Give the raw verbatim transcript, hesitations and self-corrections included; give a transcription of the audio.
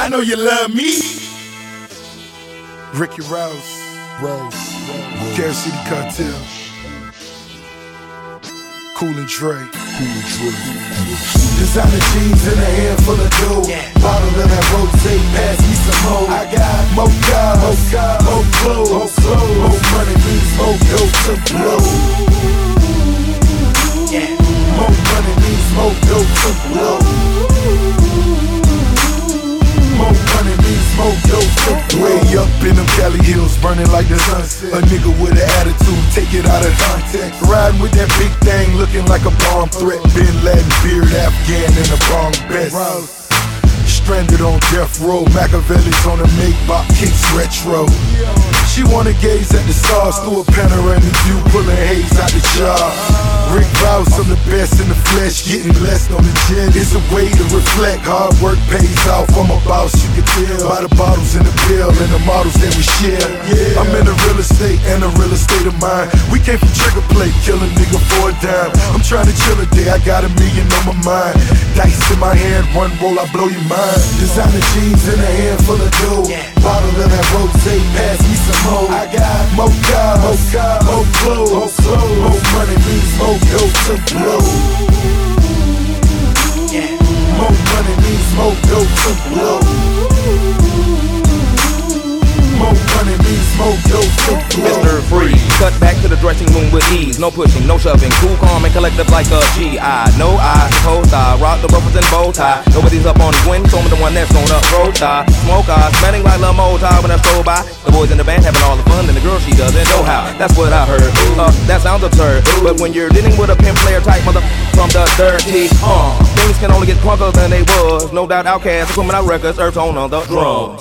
I know you love me. Ricky Rouse, Rose, Carol City Cartel, Cool and Dre, Cool and Dre. Designer jeans in a handful of dough. Bottle of that rotate, pass me some more. I got more cars, more cars, more clothes, more clothes. More money means more dope to blow. More money means more dope to blow. More money means more dope to blow. Way up in them Cali hills, burning like the sunset. A nigga with an attitude, take it out of context. Riding with that big thing, looking like a bomb threat. Bin Laden, beard, Afghan, and a bomb best. Stranded on death row, Machiavelli's on a make-bop, kicks retro. She wanna gaze at the stars through a panoramic view, pulling haze out the jar. Rick Rouse, I'm the best in the flesh, getting blessed on the jet. It's a way to reflect, hard work pays off. I'm a boss, you can tell by the bottles in the pill and the models that we share. Yeah. I'm in the real estate and the real estate of mind. We came from trigger play, kill a nigga for a dime. I'm trying to chill a day, I got a million on my mind. Dice in my hand, one roll, I blow your mind. Designer jeans in a handful of dough. Bottle of that rotate, pass me some more. I got more cars, more cars, more clothes, more clothes. More money means more dope to blow. More money means more dope to blow. More money means more dope to blow. Mister Free, cut back to the dressing room with ease. No pushing, no shoving, cool, calm, and collective like a G I. No I, cold I, rock the ruffles and bow tie. Nobody's up on Gwen, so I'm the one that's gonna roll tie. Smoke eye, smelling like Lil Motai when I stroll by. The boys in the band having all the fun, and the girl she doesn't know how. That's what I heard. Uh, that sounds absurd, but when you're dealing with a pimp player type mother from the dirty, uh, things can only get crunker than they was. No doubt Outkast, coming out records, Earth's on the drums.